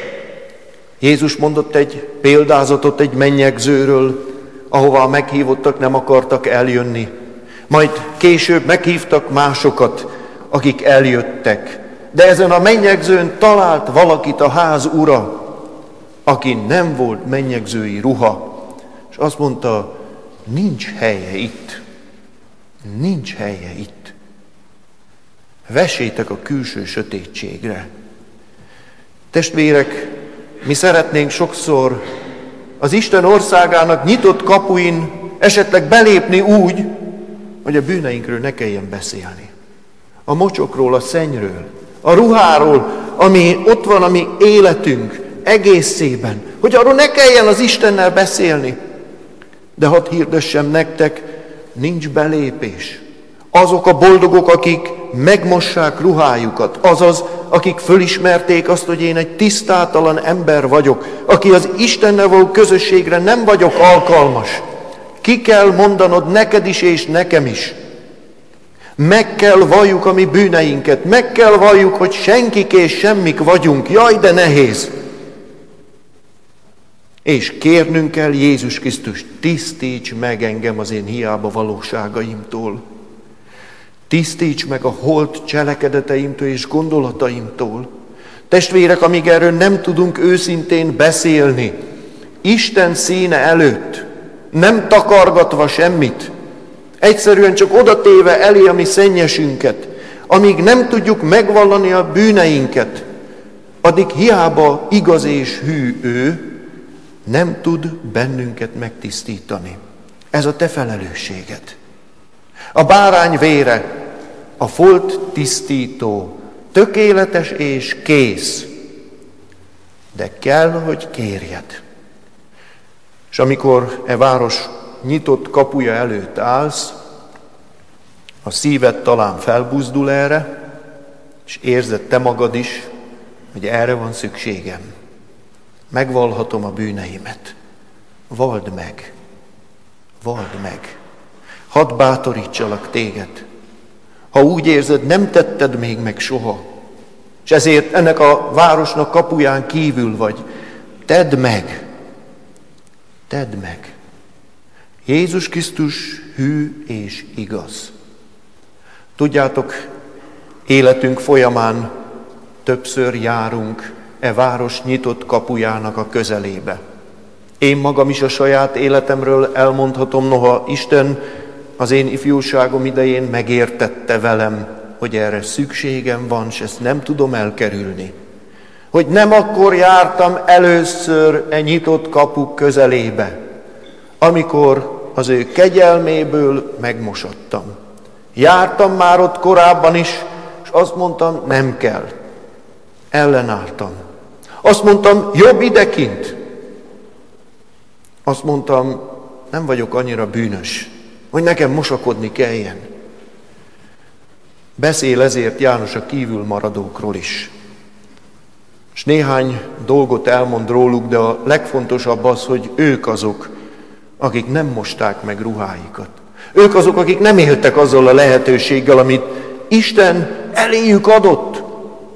S1: Jézus mondott egy példázatot egy mennyegzőről, ahová meghívottak nem akartak eljönni. Majd később meghívtak másokat, akik eljöttek. De ezen a mennyegzőn talált valakit a ház ura, aki nem volt mennyegzői ruha, és azt mondta, nincs helye itt. Nincs helye itt. Vessétek a külső sötétségre. Testvérek, mi szeretnénk sokszor az Isten országának nyitott kapuin esetleg belépni úgy, hogy a bűneinkről ne kelljen beszélni. A mocsokról, a szennyről, a ruháról, ami ott van a mi életünk egészében, hogy arról ne kelljen az Istennel beszélni. De hadd hirdessem nektek, nincs belépés. Azok a boldogok, akik megmossák ruhájukat, azaz, akik fölismerték azt, hogy én egy tisztátalan ember vagyok, aki az Istennel való közösségre nem vagyok alkalmas. Ki kell mondanod neked is és nekem is. Meg kell valljuk a mi bűneinket, meg kell valljuk, hogy senkik és semmik vagyunk. Jaj, de nehéz! És kérnünk kell Jézus Krisztus, tisztíts meg engem az én hiába valóságaimtól. Tisztíts meg a holt cselekedeteimtől és gondolataimtól. Testvérek, amíg erről nem tudunk őszintén beszélni, Isten színe előtt, nem takargatva semmit, egyszerűen csak odatéve elé a mi szennyesünket, amíg nem tudjuk megvallani a bűneinket, addig hiába igaz és hű ő, nem tud bennünket megtisztítani. Ez a te felelősséged. A bárány vére, a folt tisztító, tökéletes és kész, de kell, hogy kérjed. És amikor e város nyitott kapuja előtt állsz, a szíved talán felbuzdul erre, és érzed te magad is, hogy erre van szükségem. Megvallhatom a bűneimet. Vald meg. Vald meg. Hadd bátorítsalak téged. Ha úgy érzed, nem tetted még meg soha, és ezért ennek a városnak kapuján kívül vagy, tedd meg. Tedd meg. Jézus Krisztus hű és igaz. Tudjátok, életünk folyamán többször járunk e város nyitott kapujának a közelébe. Én magam is a saját életemről elmondhatom, noha Isten az én ifjúságom idején megértette velem, hogy erre szükségem van, és ezt nem tudom elkerülni. Hogy nem akkor jártam először e nyitott kapuk közelébe, amikor az ő kegyelméből megmosattam. Jártam már ott korábban is, és azt mondtam, nem kell. Ellenálltam. Azt mondtam, jobb idekint. Azt mondtam, nem vagyok annyira bűnös, hogy nekem mosakodni kelljen. Beszél ezért János a kívülmaradókról is. És néhány dolgot elmond róluk, de a legfontosabb az, hogy ők azok, akik nem mosták meg ruháikat. Ők azok, akik nem éltek azzal a lehetőséggel, amit Isten eléjük adott.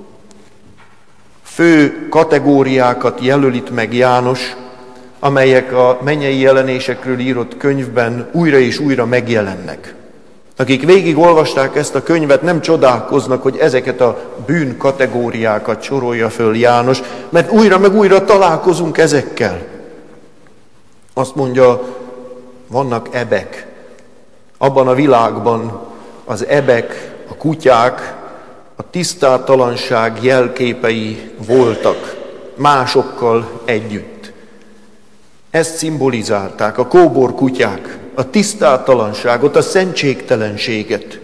S1: Fő kategóriákat jelöl meg János, amelyek a mennyei jelenésekről írott könyvben újra és újra megjelennek. Akik végig olvasták ezt a könyvet, nem csodálkoznak, hogy ezeket a bűn kategóriákat sorolja föl János, mert újra meg újra találkozunk ezekkel. Azt mondja, vannak ebek. Abban a világban az ebek, a kutyák, a tisztátalanság jelképei voltak másokkal együtt. Ezt szimbolizálták a kóbor kutyák, a tisztátalanságot, a szentségtelenséget.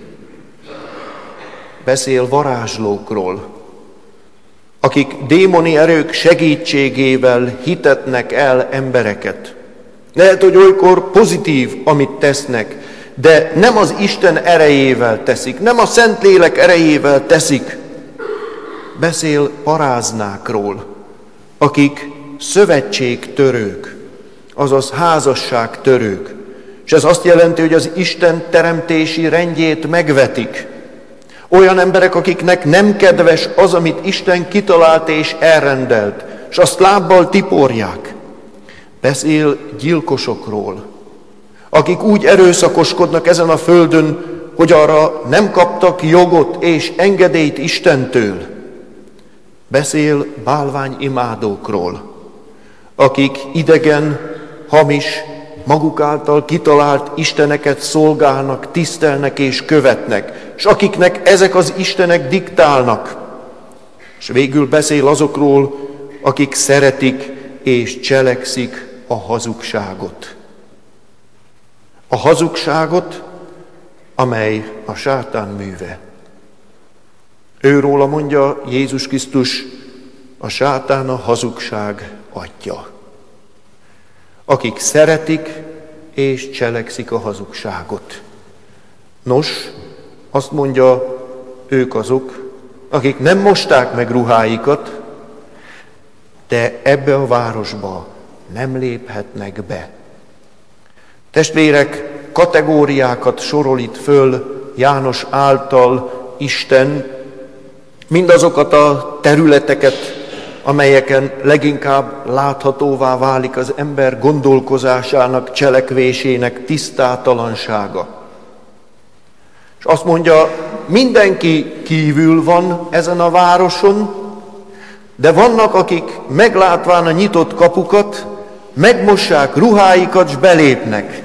S1: Beszél varázslókról, akik démoni erők segítségével hitetnek el embereket. Lehet, hogy olykor pozitív, amit tesznek, de nem az Isten erejével teszik, nem a Szentlélek erejével teszik. Beszél paráznákról, akik szövetségtörők, azaz házasságtörők. És ez azt jelenti, hogy az Isten teremtési rendjét megvetik. Olyan emberek, akiknek nem kedves az, amit Isten kitalált és elrendelt, és azt lábbal tiporják. Beszél gyilkosokról, akik úgy erőszakoskodnak ezen a földön, hogy arra nem kaptak jogot és engedélyt Istentől. Beszél bálványimádókról, akik idegen, hamis, maguk által kitalált isteneket szolgálnak, tisztelnek és követnek, és akiknek ezek az istenek diktálnak. És végül beszél azokról, akik szeretik és cselekszik a hazugságot. A hazugságot, amely a sátán műve. Őróla mondja Jézus Krisztus, a sátán a hazugság atya. Akik szeretik és cselekszik a hazugságot. Nos, azt mondja, ők azok, akik nem mosták meg ruháikat, de ebbe a városba nem léphetnek be. Testvérek, kategóriákat sorol itt föl János által Isten, mindazokat a területeket, amelyeken leginkább láthatóvá válik az ember gondolkozásának, cselekvésének tisztátalansága. És azt mondja, mindenki kívül van ezen a városon, de vannak, akik meglátván a nyitott kapukat, megmossák ruháikat, s belépnek.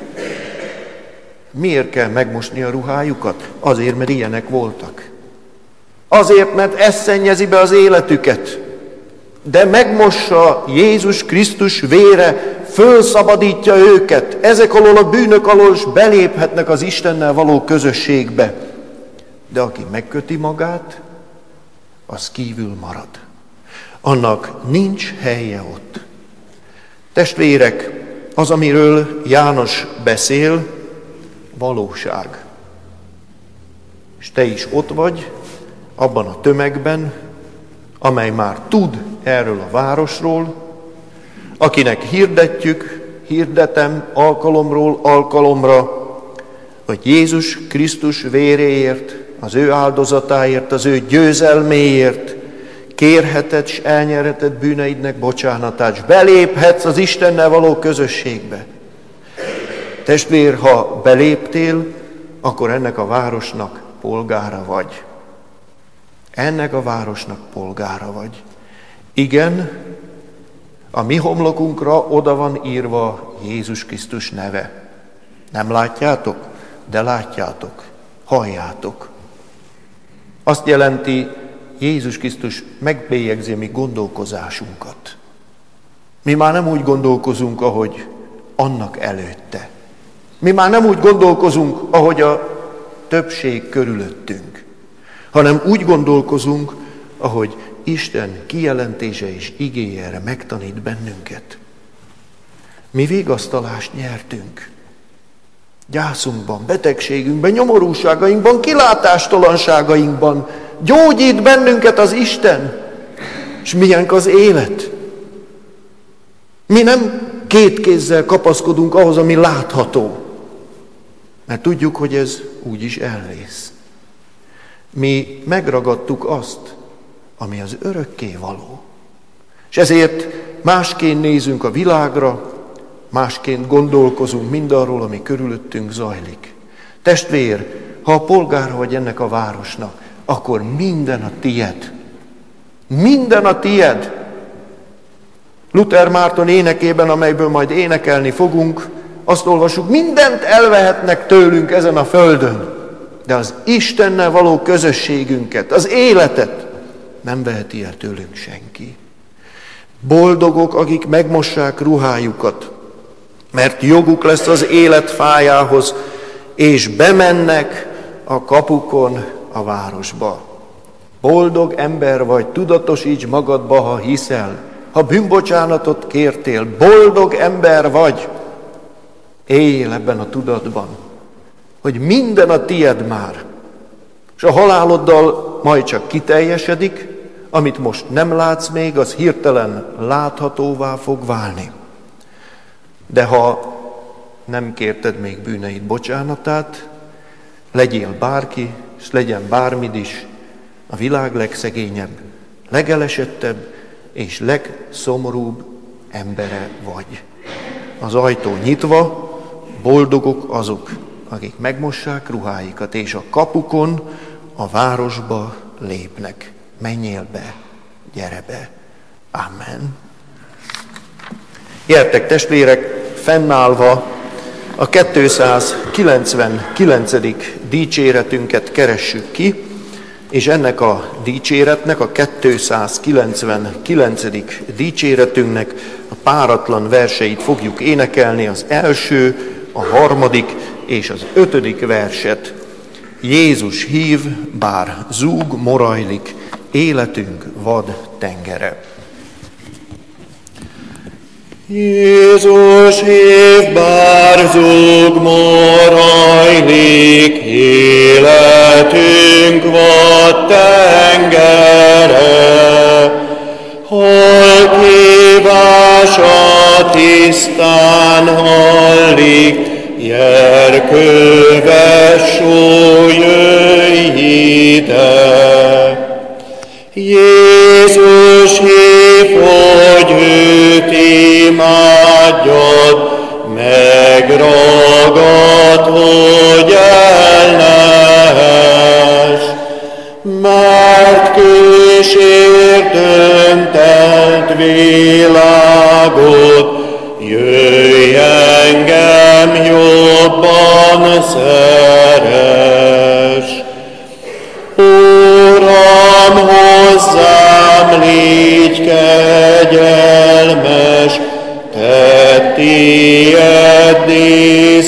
S1: Miért kell megmosni a ruhájukat? Azért, mert ilyenek voltak. Azért, mert ez szennyezi be az életüket. De megmossa Jézus Krisztus vére, fölszabadítja őket. Ezek alól a bűnök alól s beléphetnek az Istennel való közösségbe. De aki megköti magát, az kívül marad. Annak nincs helye ott. Testvérek, az, amiről János beszél, valóság. És te is ott vagy, abban a tömegben, amely már tud erről a városról, akinek hirdetjük, hirdetem alkalomról alkalomra, hogy Jézus Krisztus véréért, az ő áldozatáért, az ő győzelméért kérheted s elnyerheted bűneidnek bocsánatát, s beléphetsz az Istennel való közösségbe. Testvér, ha beléptél, akkor ennek a városnak polgára vagy. Ennek a városnak polgára vagy. Igen, a mi homlokunkra oda van írva Jézus Krisztus neve. Nem látjátok, de látjátok, halljátok. Azt jelenti, Jézus Krisztus megbélyegzi mi gondolkozásunkat. Mi már nem úgy gondolkozunk, ahogy annak előtte. Mi már nem úgy gondolkozunk, ahogy a többség körülöttünk, hanem úgy gondolkozunk, ahogy Isten kijelentése és igéje erre megtanít bennünket. Mi vigasztalást nyertünk. Gyászunkban, betegségünkben, nyomorúságainkban, kilátástalanságainkban gyógyít bennünket az Isten. És milyenk az élet? Mi nem két kézzel kapaszkodunk ahhoz, ami látható, mert tudjuk, hogy ez úgyis elvész. Mi megragadtuk azt, ami az örökké való. És ezért másként nézünk a világra, másként gondolkozunk mindarról, ami körülöttünk zajlik. Testvér, ha a polgára vagy ennek a városnak, akkor minden a tied. Minden a tied. Luther Márton énekében, amelyből majd énekelni fogunk, azt olvasjuk, mindent elvehetnek tőlünk ezen a földön, de az Istennel való közösségünket, az életet nem veheti el tőlünk senki. Boldogok, akik megmossák ruhájukat, mert joguk lesz az élet fájához, és bemennek a kapukon a városba. Boldog ember vagy, tudatosíts magadba, ha hiszel, ha bűnbocsánatot kértél, boldog ember vagy, éljél ebben a tudatban, hogy minden a tied már, és a haláloddal majd csak kiteljesedik, amit most nem látsz még, az hirtelen láthatóvá fog válni. De ha nem kérted még bűneid bocsánatát, legyél bárki, és legyen bármid is, a világ legszegényebb, legelesettebb és legszomorúbb embere vagy. Az ajtó nyitva, boldogok azok, akik megmossák ruháikat, és a kapukon a városba lépnek. Menjél be, gyere be. Amen. Gyertek, testvérek, fennállva a kétszázkilencvenkilencedik dicséretünket keressük ki, és ennek a dicséretnek, a kétszázkilencvenkilencedik dicséretünknek a páratlan verseit fogjuk énekelni, az első, a harmadik és az ötödik verset. Jézus hív, bár zúg, morajlik, életünk vad tengere.
S2: Jézus hív, bár zúg, morajlik, életünk vad tengere. Hol kívása tisztán hallik, Jerköves súly, jöjj ide! Jézus hív, hogy őt imádjad, megragad, hogy el ne és értünk világot, jöjj engem jobban szeress. Uram, hozzám légy kegyelmes, tedd tiéddé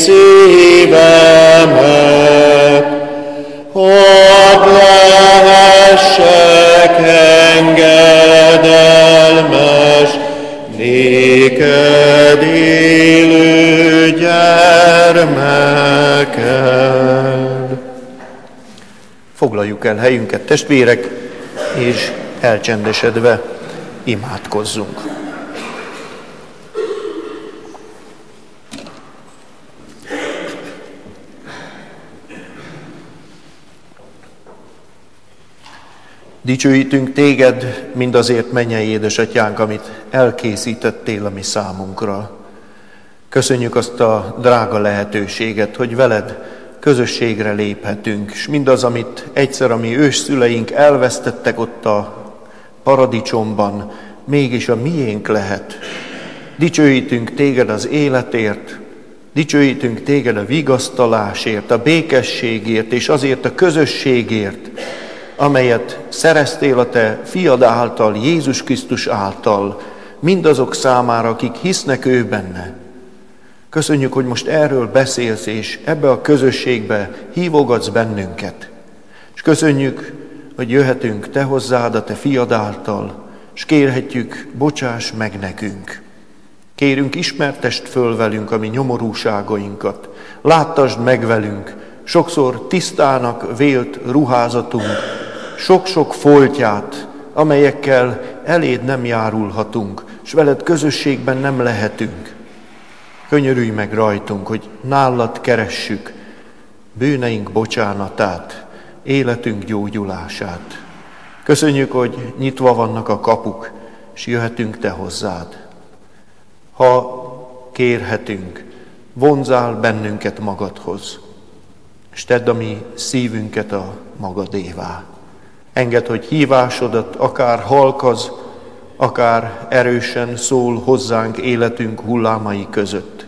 S2: szívemet, hadd lehessek engedelmes, néked élő gyermeked.
S1: Foglaljuk el helyünket, testvérek, és elcsendesedve imádkozzunk. Dicsőítünk téged mindazért, mennyei édesatyánk, amit elkészítettél a mi számunkra. Köszönjük azt a drága lehetőséget, hogy veled közösségre léphetünk, és mindaz, amit egyszer a mi ősszüleink elvesztettek ott a paradicsomban, mégis a miénk lehet. Dicsőítünk téged az életért, dicsőítünk téged a vigasztalásért, a békességért és azért a közösségért, amelyet szereztél a te fiad által, Jézus Krisztus által, mindazok számára, akik hisznek ő benne. Köszönjük, hogy most erről beszélsz, és ebbe a közösségbe hívogatsz bennünket. És köszönjük, hogy jöhetünk te hozzád a te fiad által, és kérhetjük, bocsáss meg nekünk. Kérünk, ismertest föl velünk a mi nyomorúságainkat, láttasd meg velünk sokszor tisztának vélt ruházatunk, sok-sok foltját, amelyekkel eléd nem járulhatunk, s veled közösségben nem lehetünk. Könyörülj meg rajtunk, hogy nálad keressük bűneink bocsánatát, életünk gyógyulását. Köszönjük, hogy nyitva vannak a kapuk, és jöhetünk te hozzád. Ha kérhetünk, vonzál bennünket magadhoz, és tedd a mi szívünket a magadévá. Engedd, hogy hívásodat akár halkaz, akár erősen szól hozzánk életünk hullámai között.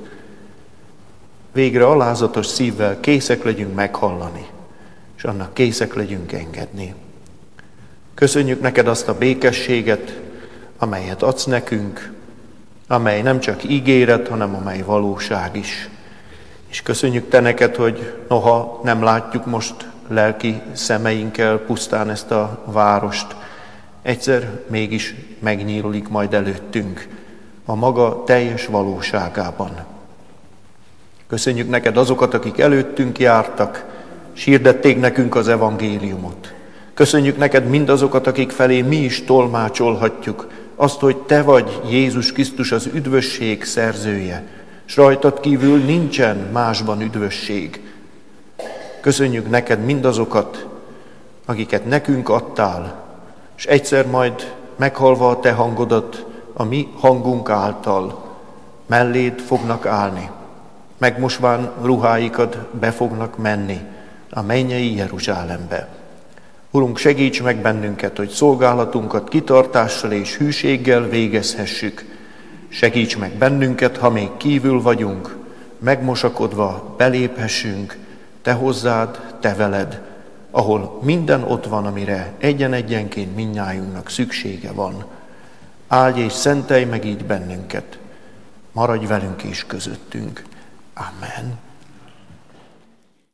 S1: Végre alázatos szívvel készek legyünk meghallani, és annak készek legyünk engedni. Köszönjük neked azt a békességet, amelyet adsz nekünk, amely nem csak ígéret, hanem amely valóság is. És köszönjük te neked, hogy noha nem látjuk most lelki szemeinkkel pusztán ezt a várost, egyszer mégis megnyílik majd előttünk a maga teljes valóságában. Köszönjük neked azokat, akik előttünk jártak, s hirdették nekünk az evangéliumot. Köszönjük neked mindazokat, akik felé mi is tolmácsolhatjuk azt, hogy te vagy Jézus Krisztus az üdvösség szerzője, s rajtad kívül nincsen másban üdvösség. Köszönjük neked mindazokat, akiket nekünk adtál, és egyszer majd meghallva a te hangodat, a mi hangunk által melléd fognak állni, megmosván ruháikat be fognak menni a mennyei Jeruzsálembe. Urunk, segíts meg bennünket, hogy szolgálatunkat kitartással és hűséggel végezhessük. Segíts meg bennünket, ha még kívül vagyunk, megmosakodva beléphessünk te hozzád, te veled, ahol minden ott van, amire egyen-egyenként mindnyájunknak szüksége van. Áldj és szentelj meg így bennünket, maradj velünk és közöttünk. Amen.